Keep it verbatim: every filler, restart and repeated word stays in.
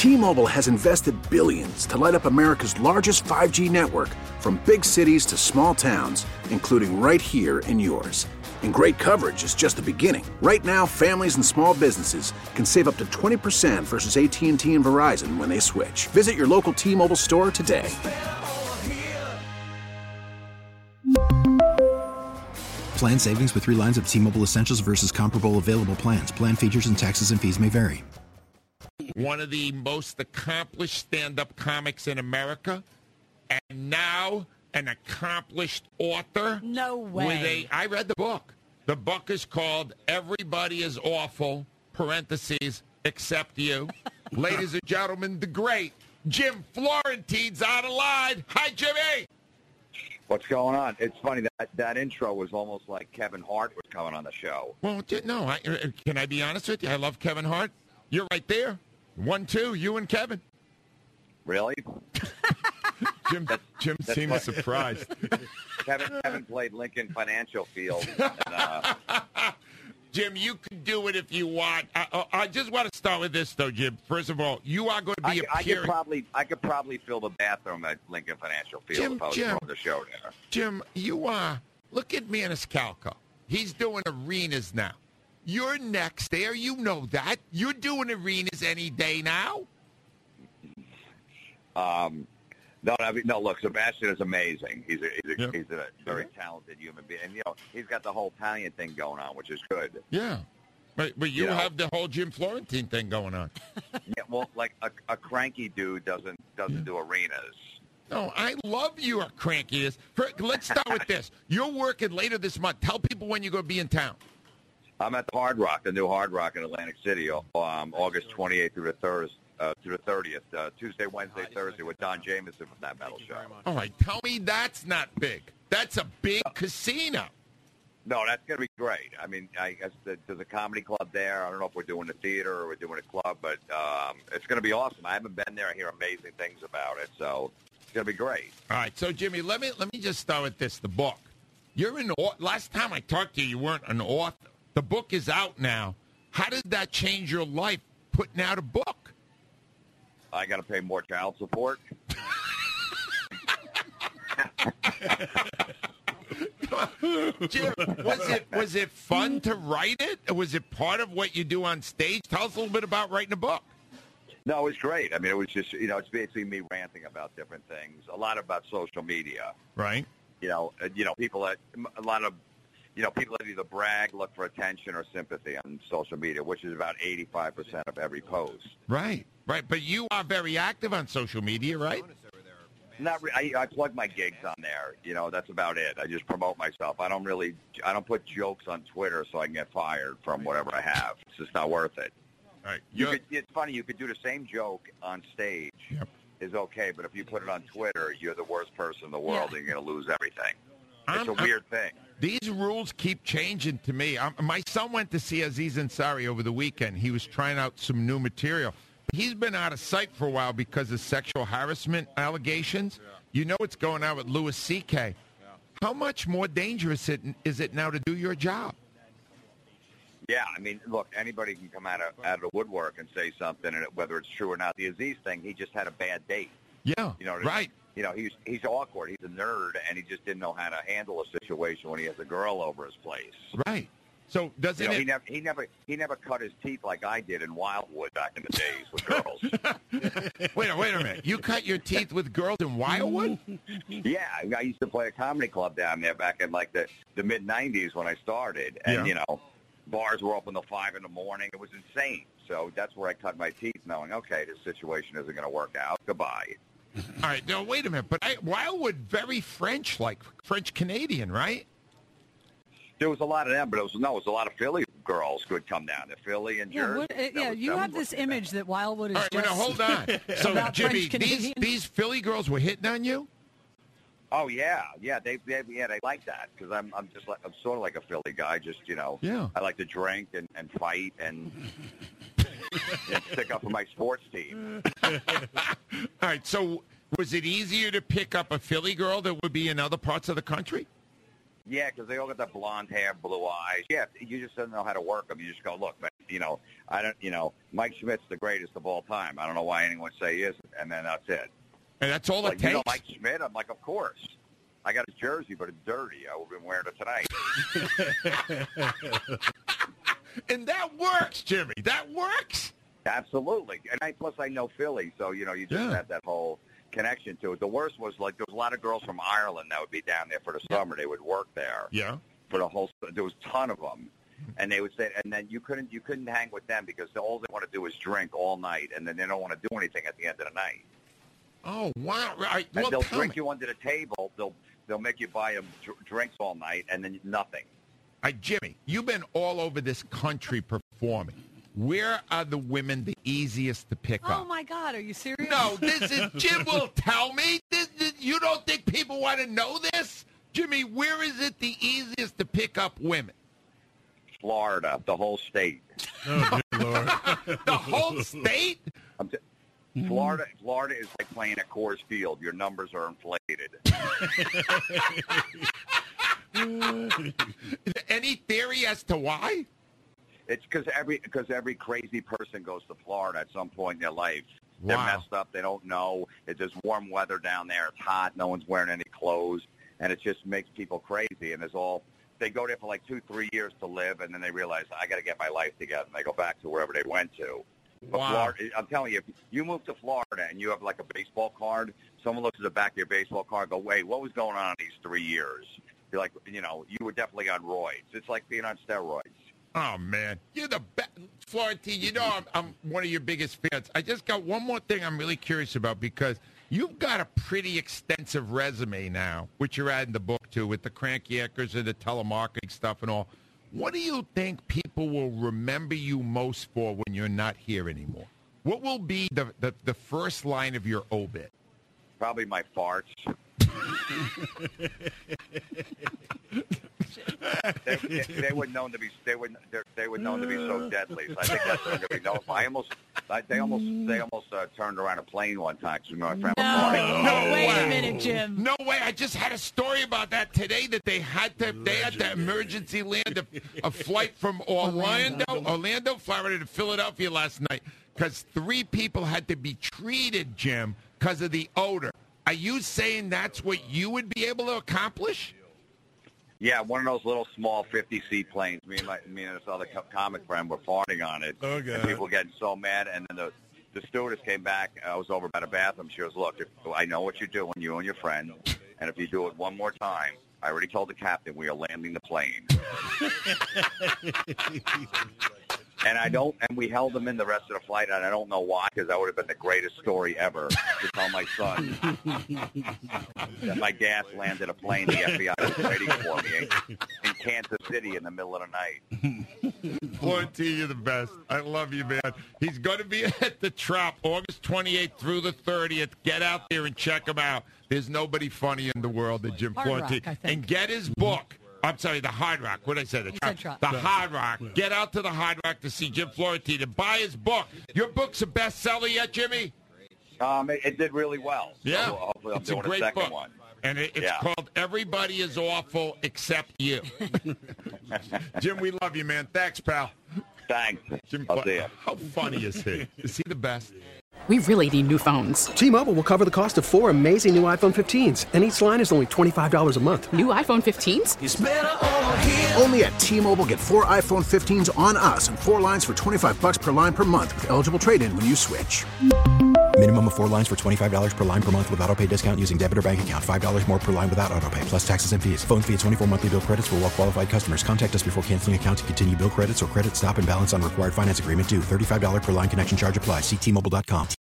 T-Mobile has invested billions to light up America's largest five G network, from big cities to small towns, including right here in yours. And great coverage is just the beginning. Right now, families and small businesses can save up to twenty percent versus A T and T and Verizon when they switch. Visit your local T-Mobile store today. Plan savings with three lines of T-Mobile Essentials versus comparable available plans. Plan features and taxes and fees may vary. One of the most accomplished stand-up comics in America, and now an accomplished author. No way. With a, I read the book. The book is called Everybody is Awful, parentheses, except you. Ladies and gentlemen, the great Jim Florentine's on the line. Hi, Jimmy. What's going on? It's funny, that that intro was almost like Kevin Hart was coming on the show. Well, no, I, can I be honest with you? I love Kevin Hart. You're right there. One, two, you and Kevin. Really? Jim, Jim that's seemed what- surprised. Kevin Kevin played Lincoln Financial Field. And, uh, Jim, you can do it if you want. I, I just want to start with this, though, Jim. First of all, you are going to I, be I could appearing. probably I could probably fill the bathroom at Lincoln Financial Field Jim, if I was Jim. on the show there. Jim, you are. Look at Maniscalco. He's doing arenas now. You're next there. You know that. You're doing arenas any day now. Um, no, I mean, no. Look, Sebastian is amazing. He's a, he's a, Yep. he's a very talented human being, and you know he's got the whole Italian thing going on, which is good. Yeah. But, but you You know. have the whole Jim Florentine thing going on. Yeah, well, like a, a cranky dude doesn't doesn't do arenas. No, I love your crankiness. For, let's start with this. You're working later this month. Tell people when you're going to be in town. I'm at the Hard Rock, the new Hard Rock in Atlantic City, um, August twenty-eighth through the third, uh, through the thirtieth, uh, Tuesday, Wednesday, Thursday, with Don Jamieson from That Metal Show. All right, tell me that's not big. That's a big casino. No, that's going to be great. I mean, I guess the, there's a comedy club there. I don't know if we're doing a theater or we're doing a club, but um, it's going to be awesome. I haven't been there. I hear amazing things about it, so it's going to be great. All right, so Jimmy, let me let me just start with this. The book. You're an au- last time I talked to you, you weren't an author. The book is out now. How did that change your life? Putting out a book. I got to pay more child support. Jim, was it was it fun to write it? Was it part of what you do on stage? Tell us a little bit about writing a book. No, it was great. I mean, it was just, you know, it's basically me ranting about different things, a lot about social media. Right. You know, uh, you know, people that, a lot of, you know, people that either brag, look for attention or sympathy on social media, which is about eighty-five percent of every post. Right. Right. But you are very active on social media, right? Not, re- I, I plug my gigs on there. You know, that's about it. I just promote myself. I don't really, I don't put jokes on Twitter so I can get fired from whatever I have. It's just not worth it. Right. You could, it's funny. You could do the same joke on stage. Yep. Is okay, but if you put it on Twitter, you're the worst person in the world, Yeah. and you're going to lose everything. I'm- It's a I'm- weird thing. These rules keep changing to me. Um, my son went to see Aziz Ansari over the weekend. He was trying out some new material. He's been out of sight for a while because of sexual harassment allegations. Yeah. You know what's going on with Louis C K. Yeah. How much more dangerous it, is it now to do your job? Yeah, I mean, look, anybody can come out of out of the woodwork and say something, and whether it's true or not. The Aziz thing, he just had a bad date. Yeah, You know, right. You know, he's he's awkward. He's a nerd, and he just didn't know how to handle a situation when he has a girl over his place. Right. So doesn't You know, it? he never he never he never cut his teeth like I did in Wildwood back in the days with girls. wait a wait a minute. You cut your teeth with girls in Wildwood? Yeah, I used to play a comedy club down there back in like the the mid nineties when I started, and Yeah. you know, bars were open till five in the morning. It was insane. So that's where I cut my teeth, knowing, okay, this situation isn't going to work out. Goodbye. All right. No, wait a minute. But I, Wildwood, very French, like French Canadian, right? There was a lot of them, but it was no, it was a lot of Philly girls who would come down to Philly and Yeah, Jersey. what, uh, That yeah. was- You that have was this what- image that Wildwood is All right. Wait, just. now, hold on. So, About Jimmy, French these Canadian. these Philly girls were hitting on you? Oh yeah, yeah. They, they yeah they like that because I'm I'm just like I'm sort of like a Philly guy. Just you know, Yeah. I like to drink and, and fight and, and stick up for my sports team. All right. So was it easier to pick up a Philly girl that would be in other parts of the country? Yeah, because they all got that blonde hair, blue eyes. Yeah, you just don't know how to work them. You just go, look, man, you know, I don't, you know, Mike Schmidt's the greatest of all time. I don't know why anyone say he isn't, and then that's it. And that's all like, it takes? You know Mike Schmidt? I'm like, of course. I got his jersey, but it's dirty. I would have been wearing it tonight. And that works, Jimmy. That works. Absolutely. And I, plus I know Philly, so, you know, you just Yeah. have that whole connection to it. The worst was, like, there was a lot of girls from Ireland that would be down there for the summer. They would work there. Yeah. For the whole, there was a ton of them. And they would say, and then you couldn't, you couldn't hang with them because all they want to do is drink all night, and then they don't want to do anything at the end of the night. Oh, wow. Right. And Well, they'll tell drink me. you under the table. They'll they'll make you buy them dr- drinks all night, and then nothing. All right, Jimmy, you've been all over this country performing. Where are the women the easiest to pick Oh, up? my God. Are you serious? No, this is Jim will tell me. This, this, you don't think people want to know this? Jimmy, where is it the easiest to pick up women? Florida, the whole state. Oh, good Lord. The whole state? I'm t- Florida, Florida is like playing at Coors Field. Your numbers are inflated. Any theory as to why? It's because every because every crazy person goes to Florida at some point in their life. They're Wow. messed up. They don't know. It's just warm weather down there. It's hot. No one's wearing any clothes, and it just makes people crazy. And there's all they go there for like two, three years to live, and then they realize I got to get my life together, and they go back to wherever they went to. But Wow. Florida, I'm telling you, if you move to Florida and you have like a baseball card, someone looks at the back of your baseball card, and go, wait, what was going on these three years? You're like, you know, you were definitely on roids. It's like being on steroids. Oh, man. You're the best. Florentine, you know I'm, I'm one of your biggest fans. I just got one more thing I'm really curious about because you've got a pretty extensive resume now, which you're adding the book to with the cranky eckers and the telemarketing stuff and all. What do you think people will remember you most for when you're not here anymore? What will be the, the, the first line of your obit? Probably my farts. they, they, they were known to be they were they were known to be so deadly. So I think that's going to be known. I almost I, they almost they almost uh, turned around a plane one time because my friend was No, farting. No wait way. a minute, Jim. No way. I just had a story about that today that they had to they had to emergency land a, a flight from Orlando, Orlando, Florida to Philadelphia last night because three people had to be treated, Jim, because of the odor. Are you saying that's what you would be able to accomplish? Yeah, one of those little small fifty-seat planes. Me and my me and this other co- comic friend were farting on it. Oh, And God. people were getting so mad, and then the the stewardess came back. I was over by the bathroom. She goes, "Look, if, I know what you're doing, you and your friend, and if you do it one more time, I already told the captain we are landing the plane." And I don't, and we held them in the rest of the flight, and I don't know why, because that would have been the greatest story ever to tell my son that my gas landed a plane. The F B I was waiting for me in, in Kansas City in the middle of the night. Florentine, you're the best. I love you, man. He's going to be at the Trop August twenty-eighth through the thirtieth. Get out there and check him out. There's nobody funny in the world than Jim Hard Florentine. Rock, I think. And get his book. I'm sorry, the Hard Rock. What did I say? The, You Trop. said Trop. The Hard Rock. Get out to the Hard Rock to see Jim Florentine and buy his book. Your book's a bestseller yet, Jimmy? Um, it, it did really well. So Yeah. hopefully I'm It's a doing great a second book. one. And it, it's Yeah. called Everybody is Awful Except You. Jim, we love you, man. Thanks, pal. Thanks. Jim, I'll see you. how funny is he? Is he the best? We really need new phones. T-Mobile will cover the cost of four amazing new iPhone fifteens, and each line is only twenty-five dollars a month. New iPhone fifteens? Only at T-Mobile, get four iPhone fifteens on us and four lines for twenty-five bucks per line per month with eligible trade-in when you switch. Minimum of four lines for twenty-five dollars per line per month with autopay discount using debit or bank account. five dollars more per line without autopay, plus taxes and fees. Phone fee at twenty-four monthly bill credits for well-qualified customers. Contact us before canceling account to continue bill credits or credit stop and balance on required finance agreement due. thirty-five dollars per line connection charge applies. See T Mobile dot com.